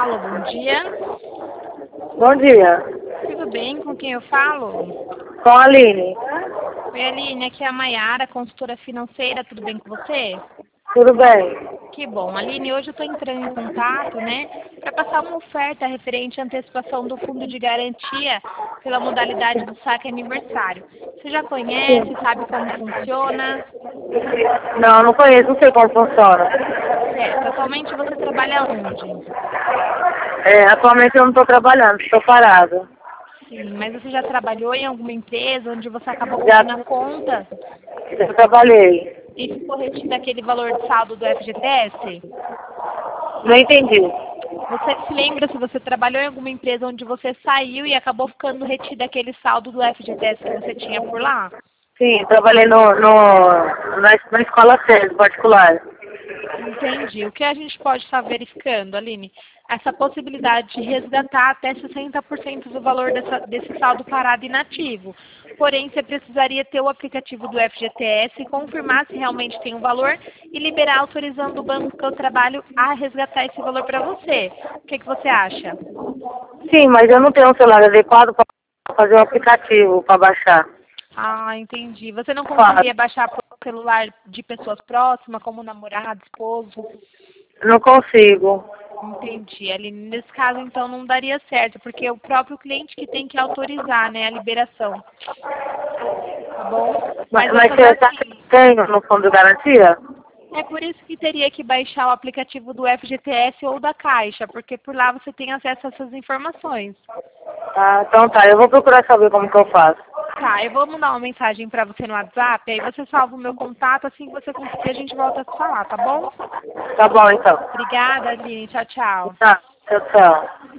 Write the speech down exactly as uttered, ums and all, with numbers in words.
Alô, bom dia. Bom dia. Tudo bem? Com quem eu falo? Com a Aline. Oi, Aline, aqui é a Maiara, consultora financeira. Tudo bem com você? Tudo bem? Que bom. Aline, hoje eu estou entrando em contato, né, para passar uma oferta referente à antecipação do fundo de garantia pela modalidade do saque aniversário. Você já conhece, sabe como funciona? Não, não conheço, não sei como funciona. Certo. Atualmente você trabalha onde? É, atualmente eu não estou trabalhando, estou parada. Sim, mas você já trabalhou em alguma empresa onde você acabou Já, cobrindo a conta já trabalhei. e ficou retido aquele valor de saldo do F G T S? Não entendi. Você se lembra se você trabalhou em alguma empresa onde você saiu e acabou ficando retido aquele saldo do F G T S que você tinha por lá? Sim, trabalhei no, no, na, na escola séria particular. Entendi. O que a gente pode estar verificando, Aline? Essa possibilidade de resgatar até sessenta por cento do valor dessa, desse saldo parado inativo. Porém, você precisaria ter o aplicativo do F G T S, confirmar se realmente tem um valor e liberar autorizando o banco que eu trabalho a resgatar esse valor para você. O que, que você acha? Sim, mas eu não tenho um celular adequado para fazer o aplicativo para baixar. Ah, entendi. Você não Claro, conseguiria baixar por celular de pessoas próximas, como namorado, esposo? não consigo. Entendi. Ali, nesse caso, então, não daria certo, porque é o próprio cliente que tem que autorizar, né, a liberação. Tá bom? Mas, Mas mas essas você sabe assim, que tem no fundo de garantia? é por isso que teria que baixar o aplicativo do F G T S ou da Caixa, porque por lá você tem acesso a essas informações. Ah, então tá, eu vou procurar saber como que eu faço. Tá, eu vou mandar uma mensagem pra você no WhatsApp, aí você salva o meu contato, assim que você conseguir a gente volta a se falar, tá bom? Tá bom então. Obrigada, Aline. Tchau, tchau. Tá, tchau, tchau.